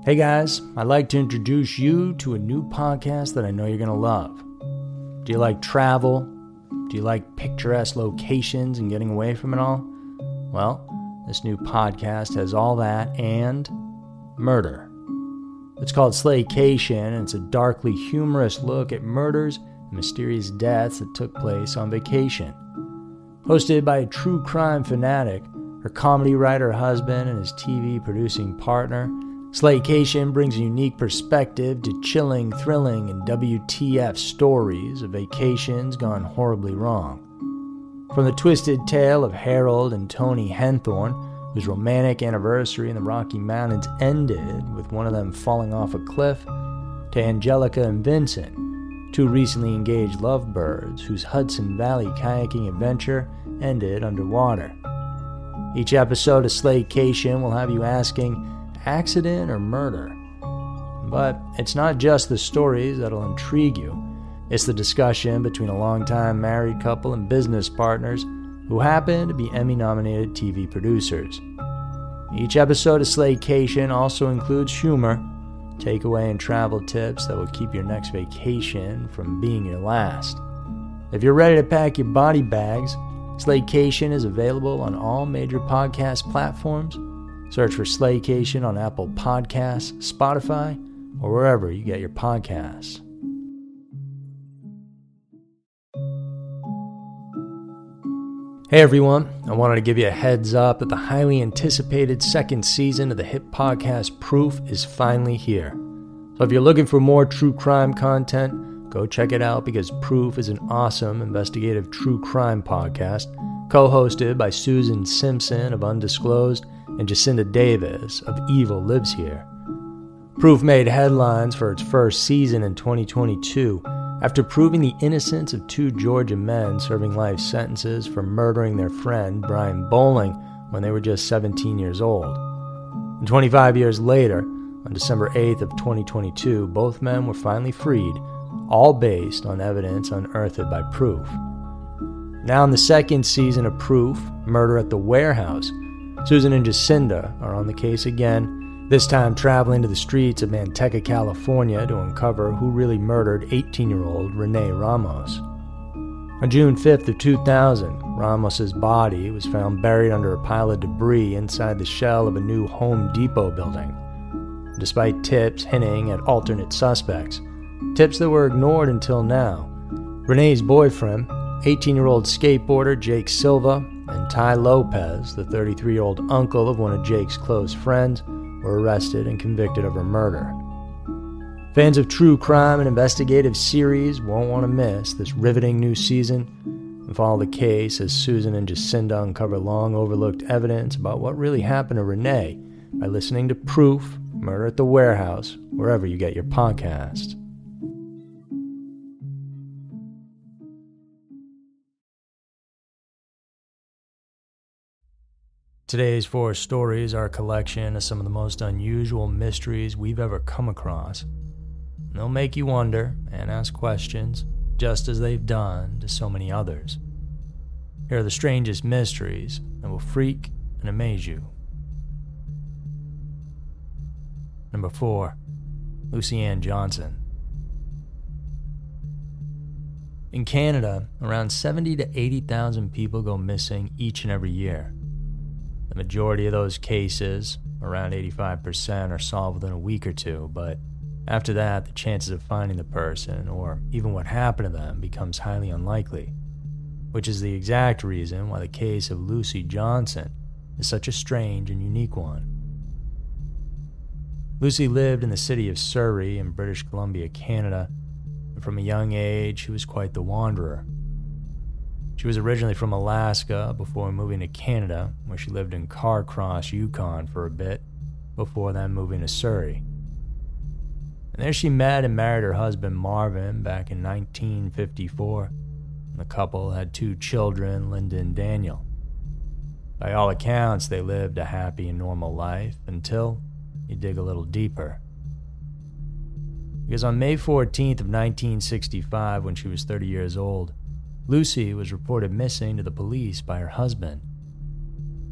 Hey guys, I'd like to introduce you to a new podcast that I know you're going to love. Do you like travel? Do you like picturesque locations and getting away from it all? Well, this new podcast has all that and murder. It's called Slaycation, and it's a darkly humorous look at murders and mysterious deaths that took place on vacation. Hosted by a true crime fanatic, her comedy writer husband, and his TV producing partner, Slaycation brings a unique perspective to chilling, thrilling, and WTF stories of vacations gone horribly wrong. From the twisted tale of Harold and Tony Henthorne, whose romantic anniversary in the Rocky Mountains ended with one of them falling off a cliff, to Angelica and Vincent, two recently engaged lovebirds whose Hudson Valley kayaking adventure ended underwater. Each episode of Slaycation will have you asking, accident or murder? But it's not just the stories that'll intrigue you. It's the discussion between a longtime married couple and business partners who happen to be Emmy-nominated TV producers. Each episode of Slaycation also includes humor, takeaway and travel tips that will keep your next vacation from being your last. If you're ready to pack your body bags, Slaycation is available on all major podcast platforms. Search for Slaycation on Apple Podcasts, Spotify, or wherever you get your podcasts. Hey everyone, I wanted to give you a heads up that the highly anticipated second season of the hit podcast Proof is finally here. So if you're looking for more true crime content, go check it out because Proof is an awesome investigative true crime podcast co-hosted by Susan Simpson of Undisclosed and Jacinda Davis of Evil Lives Here. Proof made headlines for its first season in 2022 after proving the innocence of two Georgia men serving life sentences for murdering their friend Brian Bowling when they were just 17 years old. And 25 years later, on December 8th of 2022, both men were finally freed, all based on evidence unearthed by Proof. Now in the second season of Proof, Murder at the Warehouse, Susan and Jacinda are on the case again, this time traveling to the streets of Manteca, California to uncover who really murdered 18-year-old Renee Ramos. On June 5th of 2000, Ramos's body was found buried under a pile of debris inside the shell of a new Home Depot building. Despite tips hinting at alternate suspects, tips that were ignored until now, Renee's boyfriend, 18-year-old skateboarder Jake Silva, and Ty Lopez, the 33-year-old uncle of one of Jake's close friends, were arrested and convicted of her murder. Fans of true crime and investigative series won't want to miss this riveting new season and follow the case as Susan and Jacinda uncover long-overlooked evidence about what really happened to Renee by listening to Proof, Murder at the Warehouse, wherever you get your podcasts. Today's four stories are a collection of some of the most unusual mysteries we've ever come across. They'll make you wonder and ask questions, just as they've done to so many others. Here are the strangest mysteries that will freak and amaze you. Number 4. Lucy Ann Johnson. In Canada, around 70 to 80,000 people go missing each and every year. The majority of those cases, around 85%, are solved within a week or two, but after that, the chances of finding the person, or even what happened to them, becomes highly unlikely, which is the exact reason why the case of Lucy Johnson is such a strange and unique one. Lucy lived in the city of Surrey in British Columbia, Canada, and from a young age, she was quite the wanderer. She was originally from Alaska before moving to Canada, where she lived in Carcross, Yukon for a bit, before then moving to Surrey. And there she met and married her husband Marvin back in 1954, and the couple had 2 children, Linda and Daniel. By all accounts, they lived a happy and normal life until you dig a little deeper. Because on May 14th of 1965, when she was 30 years old, Lucy was reported missing to the police by her husband.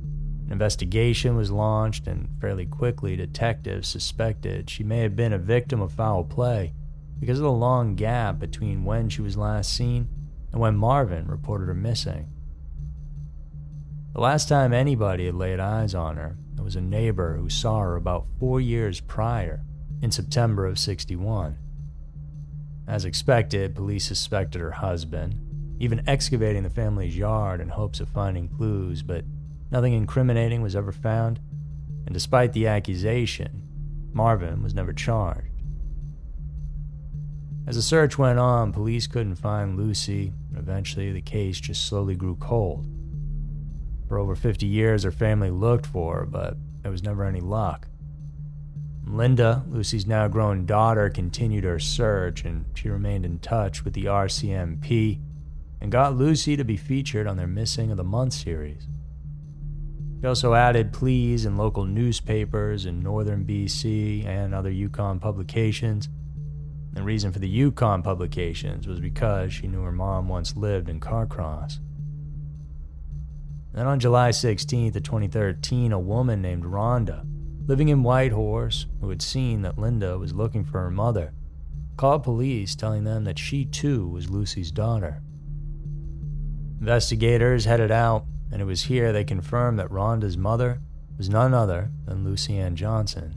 An investigation was launched, and fairly quickly detectives suspected she may have been a victim of foul play because of the long gap between when she was last seen and when Marvin reported her missing. The last time anybody had laid eyes on her, it was a neighbor who saw her about 4 years prior, in September of '61. As expected, police suspected her husband, even excavating the family's yard in hopes of finding clues, but nothing incriminating was ever found, and despite the accusation, Marvin was never charged. As the search went on, police couldn't find Lucy, and eventually the case just slowly grew cold. For over 50 years, her family looked for her, but there was never any luck. Linda, Lucy's now grown daughter, continued her search, and she remained in touch with the RCMP and got Lucy to be featured on their Missing of the Month series. She also added pleas in local newspapers in northern BC and other Yukon publications. The reason for the Yukon publications was because she knew her mom once lived in Carcross. Then on July 16th of 2013, a woman named Rhonda, living in Whitehorse, who had seen that Linda was looking for her mother, called police telling them that she too was Lucy's daughter. Investigators headed out, and it was here they confirmed that Rhonda's mother was none other than Lucy Ann Johnson.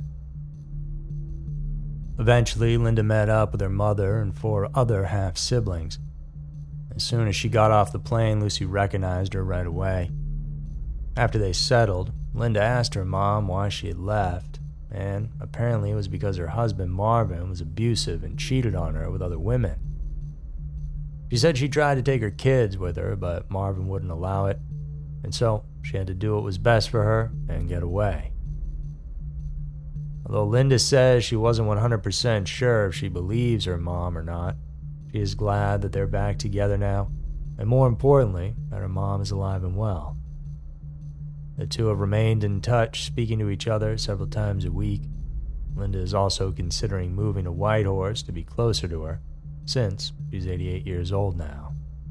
Eventually, Linda met up with her mother and 4 other half-siblings. As soon as she got off the plane, Lucy recognized her right away. After they settled, Linda asked her mom why she had left, and apparently it was because her husband Marvin was abusive and cheated on her with other women. She said she tried to take her kids with her, but Marvin wouldn't allow it, and so she had to do what was best for her and get away. Although Linda says she wasn't 100% sure if she believes her mom or not, she is glad that they're back together now, and more importantly, that her mom is alive and well. The two have remained in touch, speaking to each other several times a week. Linda is also considering moving to Whitehorse to be closer to her, since she's 88 years old now.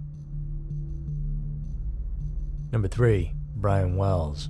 Number 3, Brian Wells.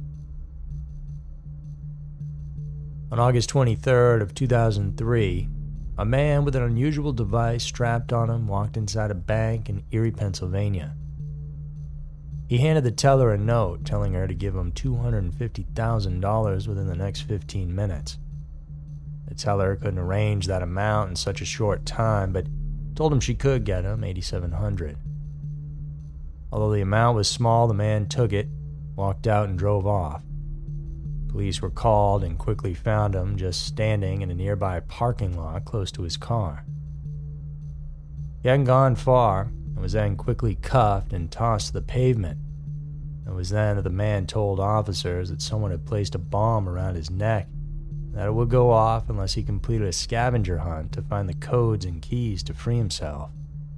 On August 23rd of 2003, a man with an unusual device strapped on him walked inside a bank in Erie, Pennsylvania. He handed the teller a note telling her to give him $250,000 within the next 15 minutes. The teller couldn't arrange that amount in such a short time, but told him she could get him $8,700. Although the amount was small, the man took it, walked out, and drove off. Police were called and quickly found him just standing in a nearby parking lot close to his car. He hadn't gone far and was then quickly cuffed and tossed to the pavement. It was then that the man told officers that someone had placed a bomb around his neck and that it would go off unless he completed a scavenger hunt to find the codes and keys to free himself.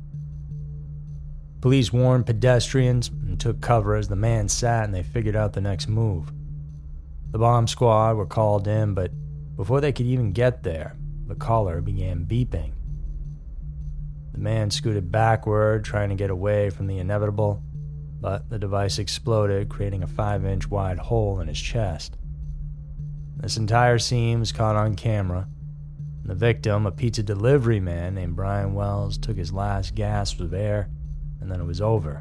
Police warned pedestrians and took cover as the man sat and they figured out the next move. The bomb squad were called in, but before they could even get there, the caller began beeping. The man scooted backward, trying to get away from the inevitable, but the device exploded, creating a 5-inch wide hole in his chest. This entire scene was caught on camera. The victim, a pizza delivery man named Brian Wells, took his last gasp of air, and then it was over.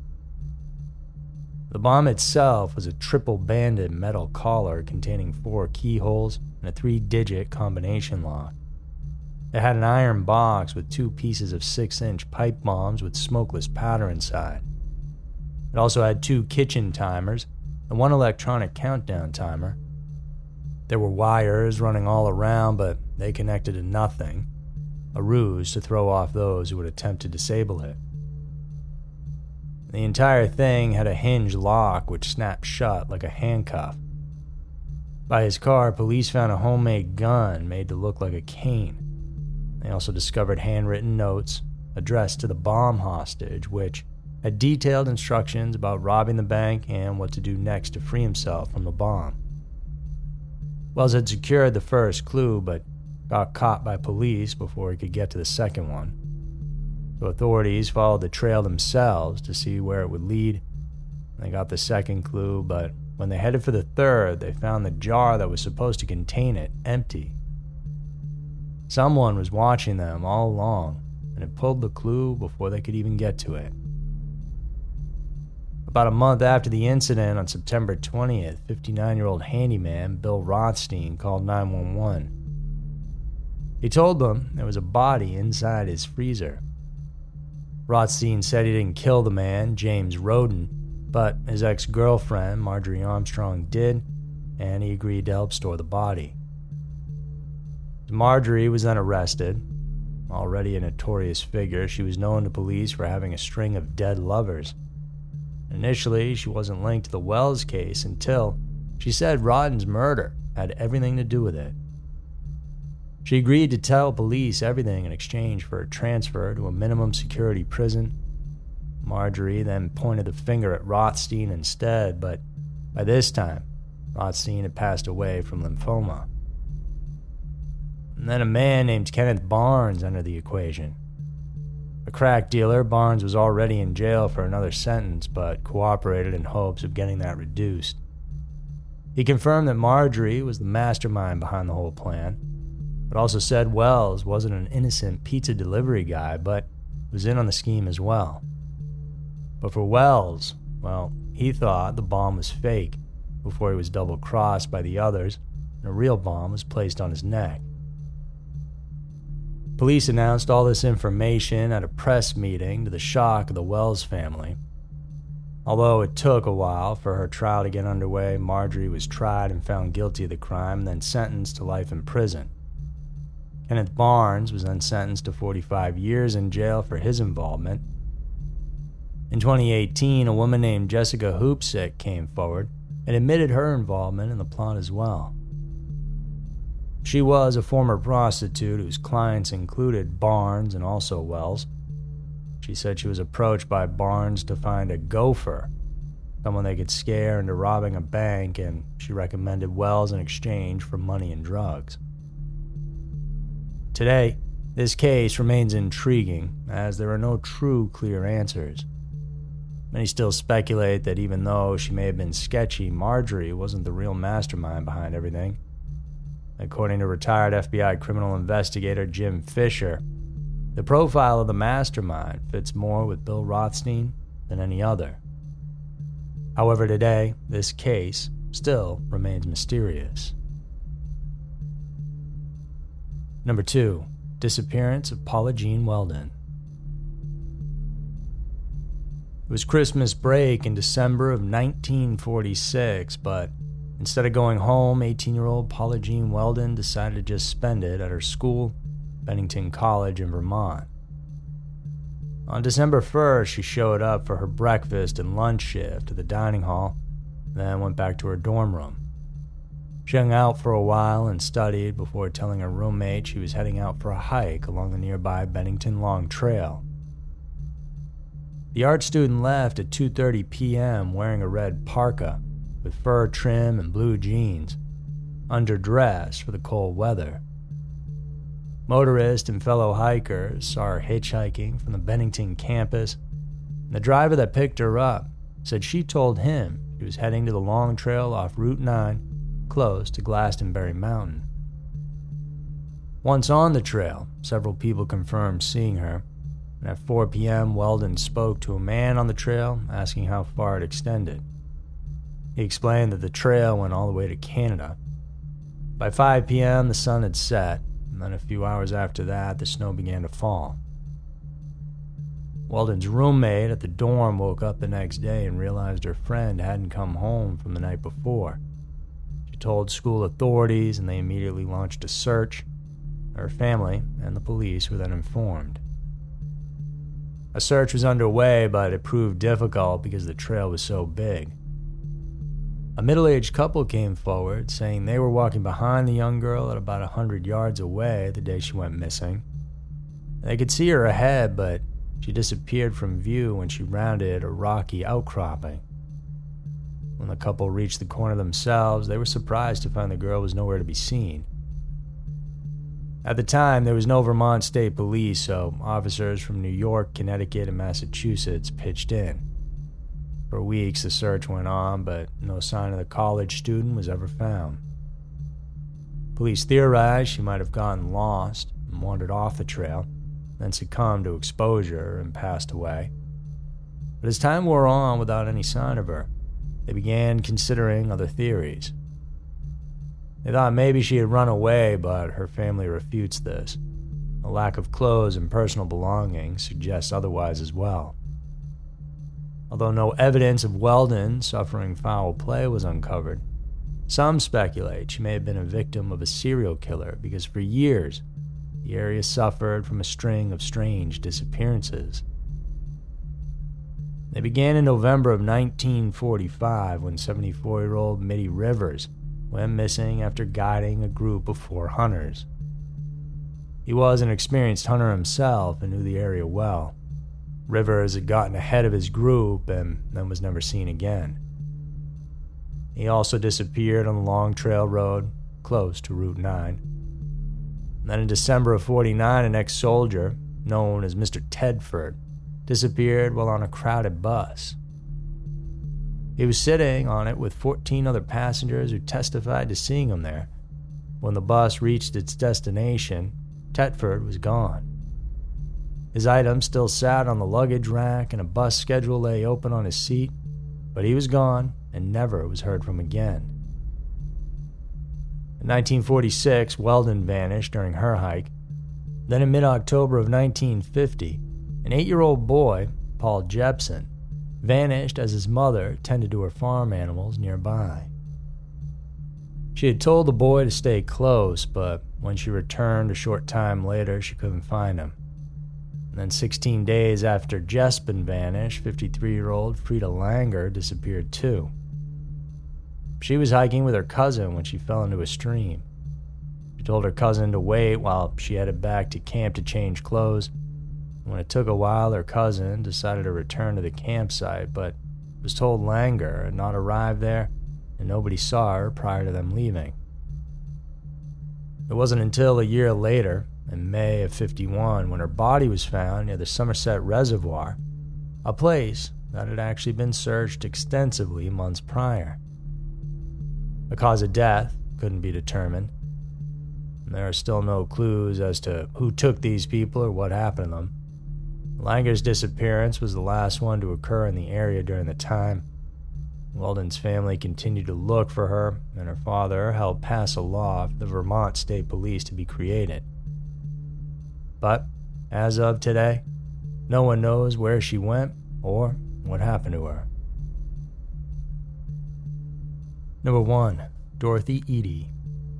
The bomb itself was a triple-banded metal collar containing 4 keyholes and a 3-digit combination lock. It had an iron box with 2 pieces of 6-inch pipe bombs with smokeless powder inside. It also had 2 kitchen timers and 1 electronic countdown timer. There were wires running all around, but they connected to nothing, a ruse to throw off those who would attempt to disable it. The entire thing had a hinge lock which snapped shut like a handcuff. By his car, police found a homemade gun made to look like a cane. They also discovered handwritten notes addressed to the bomb hostage, which had detailed instructions about robbing the bank and what to do next to free himself from the bomb. Wells had secured the first clue, but got caught by police before he could get to the second one. So authorities followed the trail themselves to see where it would lead. They got the second clue, but When they headed for the third, they found the jar that was supposed to contain it empty. Someone was watching them all along and had pulled the clue before they could even get to it. About a month after the incident, on September 20th, 59-year-old handyman Bill Rothstein called 911. He told them there was a body inside his freezer. Rothstein said he didn't kill the man, James Roden, but his ex-girlfriend, Marjorie Armstrong, did, and he agreed to help store the body. Marjorie was then arrested. Already a notorious figure, she was known to police for having a string of dead lovers. Initially, she wasn't linked to the Wells case until she said Rodden's murder had everything to do with it. She agreed to tell police everything in exchange for a transfer to a minimum security prison. Marjorie then pointed the finger at Rothstein instead, but by this time, Rothstein had passed away from lymphoma. And then a man named Kenneth Barnes entered the equation. A crack dealer, Barnes was already in jail for another sentence, but cooperated in hopes of getting that reduced. He confirmed that Marjorie was the mastermind behind the whole plan, but also said Wells wasn't an innocent pizza delivery guy, but was in on the scheme as well. But for Wells, well, he thought the bomb was fake before he was double-crossed by the others, and a real bomb was placed on his neck. Police announced all this information at a press meeting to the shock of the Wells family. Although it took a while for her trial to get underway, Marjorie was tried and found guilty of the crime and then sentenced to life in prison. Kenneth Barnes was then sentenced to 45 years in jail for his involvement. In 2018, a woman named Jessica Hoopsick came forward and admitted her involvement in the plot as well. She was a former prostitute whose clients included Barnes and also Wells. She said she was approached by Barnes to find a gopher, someone they could scare into robbing a bank, and she recommended Wells in exchange for money and drugs. Today, this case remains intriguing, as there are no true clear answers. Many still speculate that even though she may have been sketchy, Marjorie wasn't the real mastermind behind everything. According to retired FBI criminal investigator Jim Fisher, the profile of the mastermind fits more with Bill Rothstein than any other. However, today, this case still remains mysterious. Number 2. Disappearance of Paula Jean Weldon. It was Christmas break in December of 1946, but instead of going home, 18-year-old Paula Jean Weldon decided to just spend it at her school, Bennington College in Vermont. On December 1st, she showed up for her breakfast and lunch shift at the dining hall, then went back to her dorm room. She hung out for a while and studied before telling her roommate she was heading out for a hike along the nearby Bennington Long Trail. The art student left at 2:30 p.m. wearing a red parka with fur trim and blue jeans, underdressed for the cold weather. Motorists and fellow hikers saw her hitchhiking from the Bennington campus, and the driver that picked her up said she told him she was heading to the Long Trail off Route 9, close to Glastonbury Mountain. Once on the trail, several people confirmed seeing her, and at 4 p.m. Weldon spoke to a man on the trail asking how far it extended. He explained that the trail went all the way to Canada. By 5 p.m., the sun had set, and then a few hours after that, the snow began to fall. Weldon's roommate at the dorm woke up the next day and realized her friend hadn't come home from the night before. She told school authorities, and they immediately launched a search. Her family and the police were then informed. A search was underway, but it proved difficult because the trail was so big. A middle-aged couple came forward, saying they were walking behind the young girl at about 100 yards away the day she went missing. They could see her ahead, but she disappeared from view when she rounded a rocky outcropping. When the couple reached the corner themselves, they were surprised to find the girl was nowhere to be seen. At the time, there was no Vermont State Police, so officers from New York, Connecticut, and Massachusetts pitched in. For weeks, the search went on, but no sign of the college student was ever found. Police theorized she might have gotten lost and wandered off the trail, then succumbed to exposure and passed away. But as time wore on without any sign of her, they began considering other theories. They thought maybe she had run away, but her family refutes this. A lack of clothes and personal belongings suggests otherwise as well. Although no evidence of Weldon suffering foul play was uncovered, some speculate she may have been a victim of a serial killer because for years, the area suffered from a string of strange disappearances. They began in November of 1945 when 74-year-old Mitty Rivers went missing after guiding a group of 4 hunters. He was an experienced hunter himself and knew the area well. Rivers had gotten ahead of his group and then was never seen again. He also disappeared on the Long Trail Road, close to Route 9. Then in December of 49, an ex-soldier, known as Mr. Tedford, disappeared while on a crowded bus. He was sitting on it with 14 other passengers who testified to seeing him there. When the bus reached its destination, Tedford was gone. His items still sat on the luggage rack and a bus schedule lay open on his seat, but he was gone and never was heard from again. In 1946, Weldon vanished during her hike. Then in mid-October of 1950, an 8-year-old boy, Paul Jepson, vanished as his mother tended to her farm animals nearby. She had told the boy to stay close, but when she returned a short time later, she couldn't find him. And then 16 days after Jepson vanished, 53-year-old Frida Langer disappeared too. She was hiking with her cousin when she fell into a stream. She told her cousin to wait while she headed back to camp to change clothes. When it took a while, her cousin decided to return to the campsite, but was told Langer had not arrived there and nobody saw her prior to them leaving. It wasn't until a year later, in May of 51, when her body was found near the Somerset Reservoir, a place that had actually been searched extensively months prior. The cause of death couldn't be determined. There are still no clues as to who took these people or what happened to them. Langer's disappearance was the last one to occur in the area during the time. Weldon's family continued to look for her, and her father helped pass a law for the Vermont State Police to be created. But, as of today, no one knows where she went or what happened to her. Number 1. Dorothy Eady.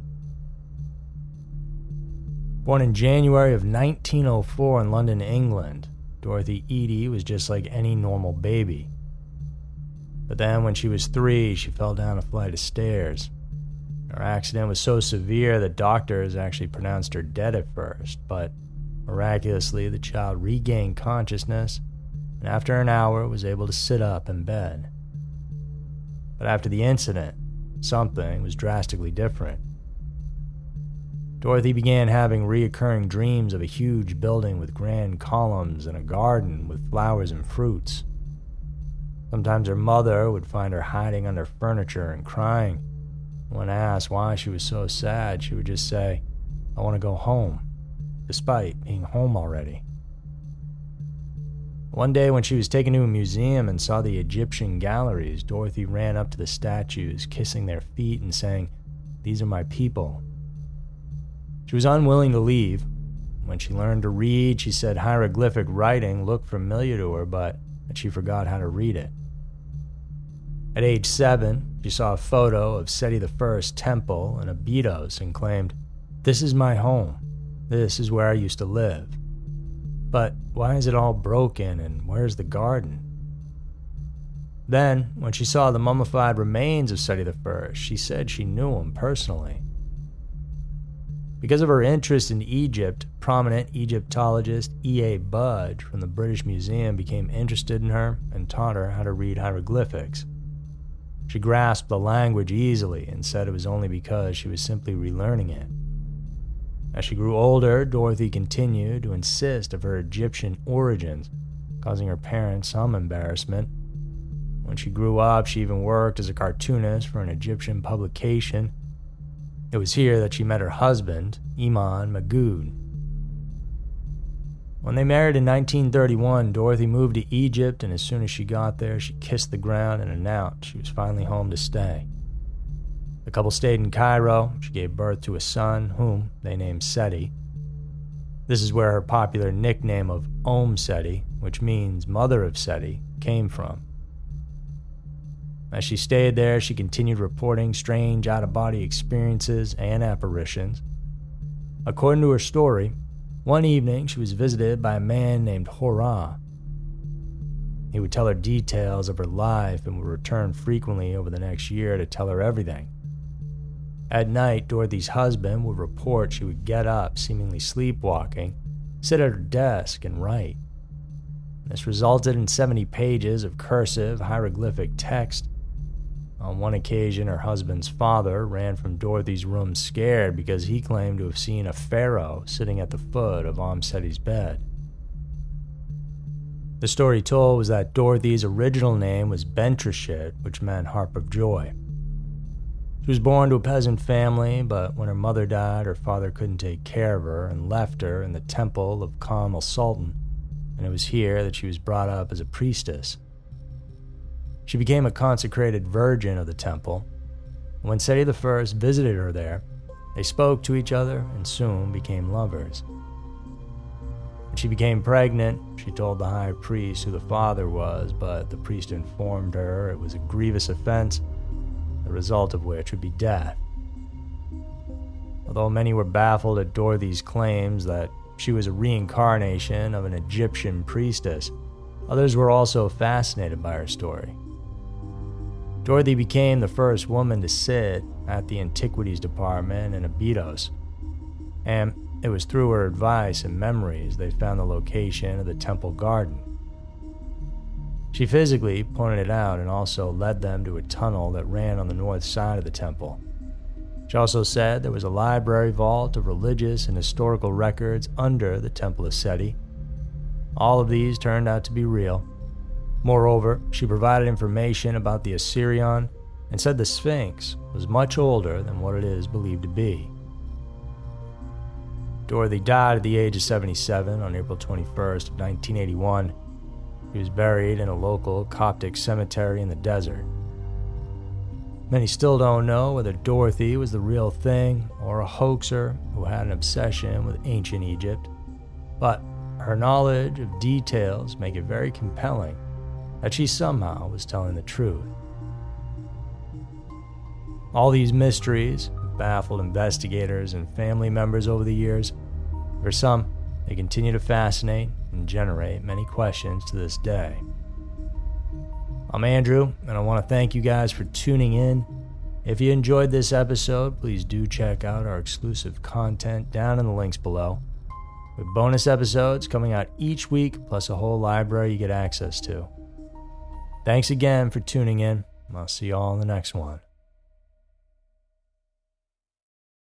Born in January of 1904 in London, England, Dorothy Eady was just like any normal baby. But then when she was 3, she fell down a flight of stairs. Her accident was so severe that doctors actually pronounced her dead at first, but miraculously the child regained consciousness and after an hour was able to sit up in bed. But after the incident, something was drastically different. Dorothy began having reoccurring dreams of a huge building with grand columns and a garden with flowers and fruits. Sometimes her mother would find her hiding under furniture and crying. When asked why she was so sad, she would just say, "I want to go home," despite being home already. One day when she was taken to a museum and saw the Egyptian galleries, Dorothy ran up to the statues, kissing their feet and saying, "These are my people." She was unwilling to leave. When she learned to read, she said hieroglyphic writing looked familiar to her, but that she forgot how to read it. At age 7, she saw a photo of Seti I's temple in Abydos and claimed, "This is my home. This is where I used to live. But why is it all broken and where's the garden?" Then, when she saw the mummified remains of Seti I, she said she knew him personally. Because of her interest in Egypt, prominent Egyptologist E.A. Budge from the British Museum became interested in her and taught her how to read hieroglyphics. She grasped the language easily and said it was only because she was simply relearning it. As she grew older, Dorothy continued to insist of her Egyptian origins, causing her parents some embarrassment. When she grew up, she even worked as a cartoonist for an Egyptian publication. It was here that she met her husband, Iman Magoud. When they married in 1931, Dorothy moved to Egypt, and as soon as she got there, she kissed the ground and announced she was finally home to stay. The couple stayed in Cairo. She gave birth to a son, whom they named Seti. This is where her popular nickname of Seti, which means Mother of Seti, came from. As she stayed there, she continued reporting strange out-of-body experiences and apparitions. According to her story, one evening she was visited by a man named Hora. He would tell her details of her life and would return frequently over the next year to tell her everything. At night, Dorothy's husband would report she would get up, seemingly sleepwalking, sit at her desk, and write. This resulted in 70 pages of cursive, hieroglyphic text. On one occasion, her husband's father ran from Dorothy's room scared because he claimed to have seen a pharaoh sitting at the foot of Seti's bed. The story told was that Dorothy's original name was Bentrashit, which meant Harp of Joy. She was born to a peasant family, but when her mother died, her father couldn't take care of her and left her in the temple of Qam al-Sultan, and it was here that she was brought up as a priestess. She became a consecrated virgin of the temple. When Seti I visited her there, they spoke to each other and soon became lovers. When she became pregnant, she told the high priest who the father was, but the priest informed her it was a grievous offense, the result of which would be death. Although many were baffled at Dorothy's claims that she was a reincarnation of an Egyptian priestess, others were also fascinated by her story. Dorothy became the first woman to sit at the Antiquities Department in Abydos, and it was through her advice and memories they found the location of the temple garden. She physically pointed it out and also led them to a tunnel that ran on the north side of the temple. She also said there was a library vault of religious and historical records under the Temple of Seti. All of these turned out to be real. Moreover, she provided information about the Osirion and said the Sphinx was much older than what it is believed to be. Dorothy died at the age of 77 on April 21st of 1981. She was buried in a local Coptic cemetery in the desert. Many still don't know whether Dorothy was the real thing or a hoaxer who had an obsession with ancient Egypt, but her knowledge of details make it very compelling that she somehow was telling the truth. All these mysteries have baffled investigators and family members over the years. For some, they continue to fascinate and generate many questions to this day. I'm Andrew, and I want to thank you guys for tuning in. If you enjoyed this episode, please do check out our exclusive content down in the links below, with bonus episodes coming out each week, plus a whole library you get access to. Thanks again for tuning in. I'll see you all in the next one.